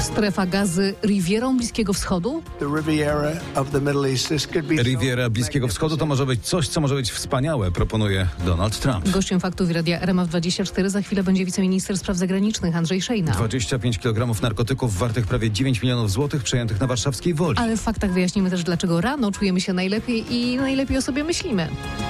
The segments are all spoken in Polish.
Strefa gazy Rivierą Bliskiego Wschodu? Riviera Bliskiego Wschodu to może być coś, co może być wspaniałe, proponuje Donald Trump. Gościem Faktów i Radia RMF24 za chwilę będzie wiceminister spraw zagranicznych Andrzej Szejna. 25 kg narkotyków wartych prawie 9 milionów złotych przejętych na warszawskiej Woli. Ale w faktach wyjaśnimy też, dlaczego rano czujemy się najlepiej i najlepiej o sobie myślimy.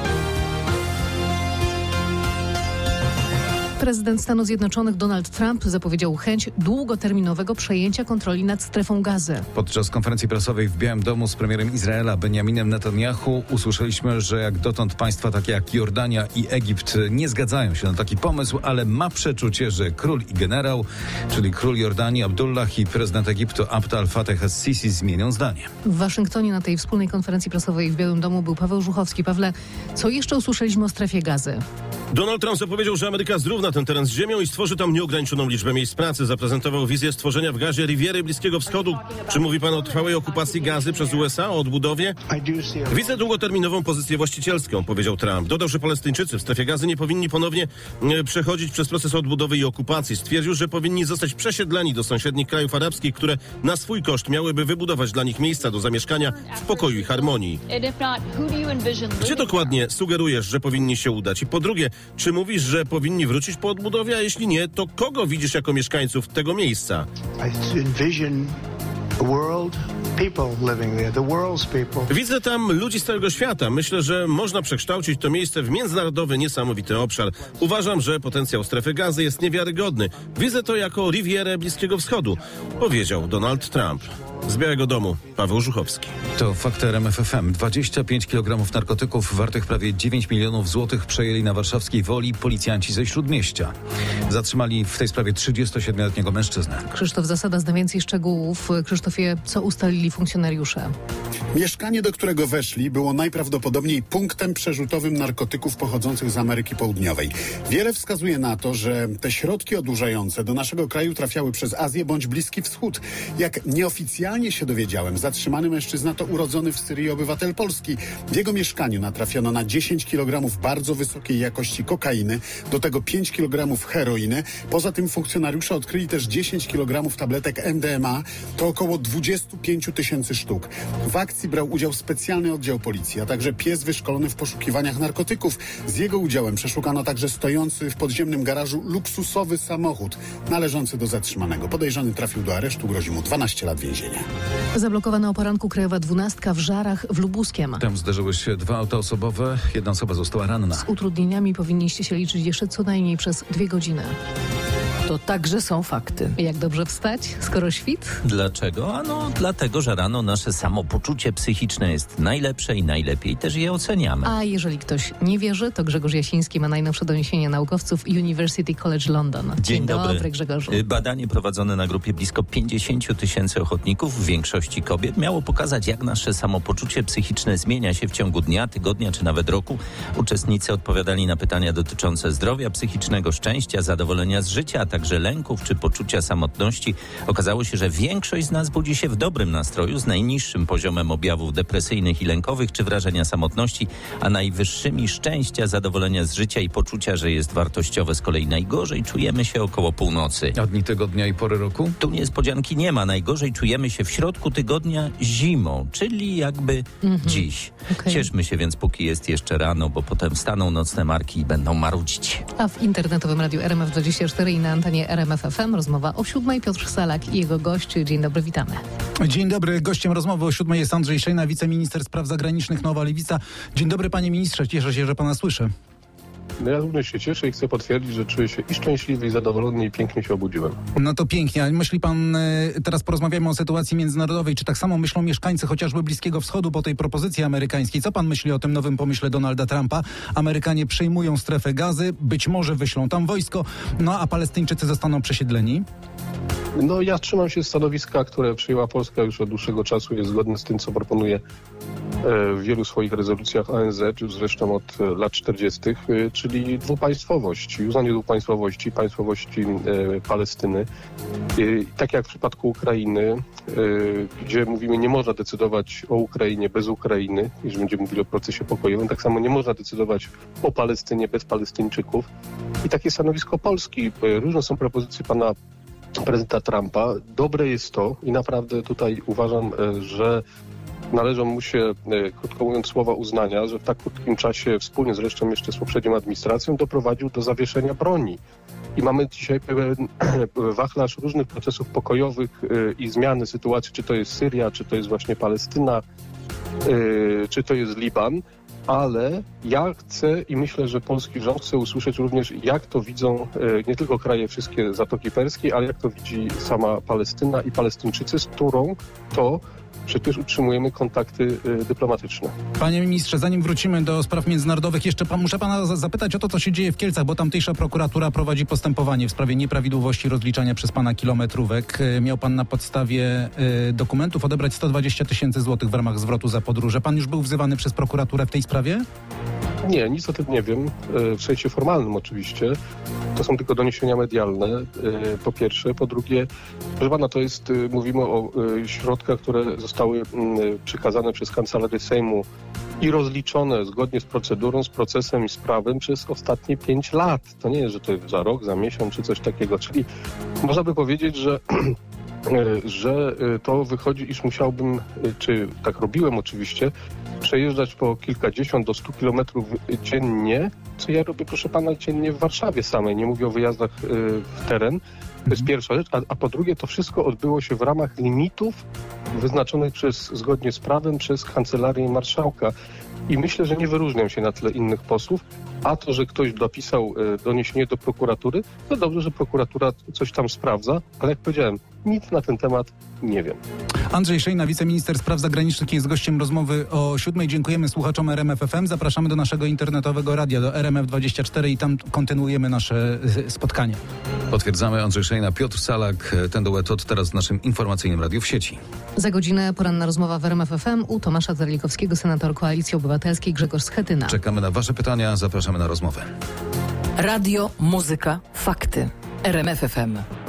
Prezydent Stanów Zjednoczonych Donald Trump zapowiedział chęć długoterminowego przejęcia kontroli nad strefą gazy. Podczas konferencji prasowej w Białym Domu z premierem Izraela Benjaminem Netanyahu usłyszeliśmy, że jak dotąd państwa takie jak Jordania i Egipt nie zgadzają się na taki pomysł, ale ma przeczucie, że król i generał, czyli król Jordanii Abdullah i prezydent Egiptu Abd al-Fatah as-Sisi zmienią zdanie. W Waszyngtonie na tej wspólnej konferencji prasowej w Białym Domu był Paweł Żuchowski. Pawle, co jeszcze usłyszeliśmy o strefie gazy? Donald Trump zapowiedział, że Ameryka zrówna ten teren z ziemią i stworzy tam nieograniczoną liczbę miejsc pracy. Zaprezentował wizję stworzenia w gazie Riviery Bliskiego Wschodu. Czy mówi pan o trwałej okupacji gazy przez USA, o odbudowie? Widzę długoterminową pozycję właścicielską, powiedział Trump. Dodał, że Palestyńczycy w strefie gazy nie powinni ponownie przechodzić przez proces odbudowy i okupacji. Stwierdził, że powinni zostać przesiedleni do sąsiednich krajów arabskich, które na swój koszt miałyby wybudować dla nich miejsca do zamieszkania w pokoju i harmonii. Gdzie dokładnie sugerujesz, że powinni się udać? I po drugie, czy mówisz, że powinni wrócić po odbudowie, a jeśli nie, to kogo widzisz jako mieszkańców tego miejsca? Widzę tam ludzi z całego świata. Myślę, że można przekształcić to miejsce w międzynarodowy, niesamowity obszar. Uważam, że potencjał strefy gazy jest niewiarygodny. Widzę to jako Rivierę Bliskiego Wschodu, powiedział Donald Trump. Z Białego Domu Paweł Żuchowski. To fakty RMF FM. 25 kg narkotyków wartych prawie 9 milionów złotych przejęli na warszawskiej Woli policjanci ze Śródmieścia. Zatrzymali w tej sprawie 37-letniego mężczyznę. Krzysztof Zasada zna więcej szczegółów. Krzysztofie, co ustalili funkcjonariusze? Mieszkanie, do którego weszli, było najprawdopodobniej punktem przerzutowym narkotyków pochodzących z Ameryki Południowej. Wiele wskazuje na to, że te środki odurzające do naszego kraju trafiały przez Azję bądź Bliski Wschód. Jak nieoficjalnie się dowiedziałem, zatrzymany mężczyzna to urodzony w Syrii obywatel Polski. W jego mieszkaniu natrafiono na 10 kg bardzo wysokiej jakości kokainy, do tego 5 kg heroiny. Poza tym funkcjonariusze odkryli też 10 kg tabletek MDMA, to około 25 000 sztuk. W akcji brał udział specjalny oddział policji, a także pies wyszkolony w poszukiwaniach narkotyków. Z jego udziałem przeszukano także stojący w podziemnym garażu luksusowy samochód należący do zatrzymanego. Podejrzany trafił do aresztu, grozi mu 12 lat więzienia. Zablokowana o poranku Krajowa 12 w Żarach w Lubuskiem. Tam zderzyły się 2 auta osobowe, jedna osoba została ranna. Z utrudnieniami powinniście się liczyć jeszcze co najmniej przez 2 godziny. To także są fakty. Jak dobrze wstać, skoro świt? Dlaczego? Ano dlatego, że rano nasze samopoczucie psychiczne jest najlepsze i najlepiej też je oceniamy. A jeżeli ktoś nie wierzy, to Grzegorz Jasiński ma najnowsze doniesienia naukowców University College London. Dzień dobry Grzegorzu. Badanie prowadzone na grupie blisko 50 000 ochotników, w większości kobiet, miało pokazać, jak nasze samopoczucie psychiczne zmienia się w ciągu dnia, tygodnia czy nawet roku. Uczestnicy odpowiadali na pytania dotyczące zdrowia psychicznego, szczęścia, zadowolenia z życia, a także lęków czy poczucia samotności. Okazało się, że większość z nas budzi się w dobrym nastroju z najniższym poziomem objawów depresyjnych i lękowych czy wrażenia samotności, a najwyższymi szczęścia, zadowolenia z życia i poczucia, że jest wartościowe. Z kolei najgorzej czujemy się około północy. A dni tygodnia i pory roku? Tu niespodzianki nie ma. Najgorzej czujemy się w środku tygodnia zimą, czyli jakby dziś. Okay. Cieszmy się więc, póki jest jeszcze rano, bo potem wstaną nocne marki i będą marudzić. A w internetowym radiu RMF24 i na antenie RMF FM rozmowa o 7:00. Piotr Salak i jego gość. Dzień dobry, witamy. Dzień dobry. Gościem rozmowy o 7:00 jest Andrzej Szejna, wiceminister spraw zagranicznych, Nowa Lewica. Dzień dobry, panie ministrze. Cieszę się, że pana słyszę. Ja również się cieszę i chcę potwierdzić, że czuję się i szczęśliwy, i zadowolony, i pięknie się obudziłem. No to pięknie. Ale myśli pan, teraz porozmawiamy o sytuacji międzynarodowej, czy tak samo myślą mieszkańcy chociażby Bliskiego Wschodu po tej propozycji amerykańskiej? Co pan myśli o tym nowym pomyśle Donalda Trumpa? Amerykanie przejmują strefę gazy, być może wyślą tam wojsko, no a Palestyńczycy zostaną przesiedleni? No ja trzymam się stanowiska, które przyjęła Polska już od dłuższego czasu, jest zgodne z tym, co proponuje w wielu swoich rezolucjach ONZ, już zresztą od lat 40., czyli dwupaństwowość, uznanie dwupaństwowości, państwowości Palestyny. Tak jak w przypadku Ukrainy, gdzie mówimy, nie można decydować o Ukrainie bez Ukrainy, jeżeli będziemy mówili o procesie pokojowym, tak samo nie można decydować o Palestynie bez Palestyńczyków. I takie stanowisko Polski. Różne są propozycje pana prezydenta Trumpa. Dobre jest to i naprawdę tutaj uważam, że należą mu się, krótko mówiąc, słowa uznania, że w tak krótkim czasie, wspólnie zresztą jeszcze z poprzednią administracją, doprowadził do zawieszenia broni. I mamy dzisiaj pełen wachlarz różnych procesów pokojowych i zmiany sytuacji, czy to jest Syria, czy to jest właśnie Palestyna, czy to jest Liban. Ale ja chcę i myślę, że polski rząd chce usłyszeć również, jak to widzą nie tylko kraje wszystkie Zatoki Perskiej, ale jak to widzi sama Palestyna i Palestyńczycy, z którą to przecież utrzymujemy kontakty dyplomatyczne. Panie ministrze, zanim wrócimy do spraw międzynarodowych, jeszcze muszę pana zapytać o to, co się dzieje w Kielcach, bo tamtejsza prokuratura prowadzi postępowanie w sprawie nieprawidłowości rozliczania przez pana kilometrówek. Miał pan na podstawie dokumentów odebrać 120 000 złotych w ramach zwrotu za podróże. Pan już był wzywany przez prokuraturę w tej sprawie? Nie, nic o tym nie wiem. W sensie formalnym oczywiście. To są tylko doniesienia medialne, po pierwsze. Po drugie, proszę pana, to jest, mówimy o środkach, które zostały przekazane przez Kancelarię Sejmu i rozliczone zgodnie z procedurą, z procesem i z prawem przez ostatnie 5 lat. To nie jest, że to jest za rok, za miesiąc czy coś takiego. Czyli można by powiedzieć, że to wychodzi, iż musiałbym, czy tak robiłem oczywiście, przejeżdżać po kilkadziesiąt do 100 kilometrów dziennie, co ja robię, proszę pana, dziennie w Warszawie samej. Nie mówię o wyjazdach w teren. To jest pierwsza rzecz. A po drugie, to wszystko odbyło się w ramach limitów wyznaczonych zgodnie z prawem przez Kancelarię Marszałka. I myślę, że nie wyróżniam się na tle innych posłów. A to, że ktoś dopisał doniesienie do prokuratury, to dobrze, że prokuratura coś tam sprawdza, ale jak powiedziałem, nic na ten temat nie wiem. Andrzej Szejna, wiceminister spraw zagranicznych, jest gościem rozmowy o 7:00. Dziękujemy słuchaczom RMF FM. Zapraszamy do naszego internetowego radia, do RMF24 i tam kontynuujemy nasze spotkanie. Potwierdzamy. Andrzej Szejna, Piotr Salak. Ten duet od teraz w naszym informacyjnym radiu w sieci. Za godzinę poranna rozmowa w RMF FM u Tomasza Zarlikowskiego, senator Koalicji Obywatelskiej, Grzegorz Schetyna. Czekamy na wasze pytania. Zapraszamy na rozmowę. Radio, muzyka, fakty. RMF FM.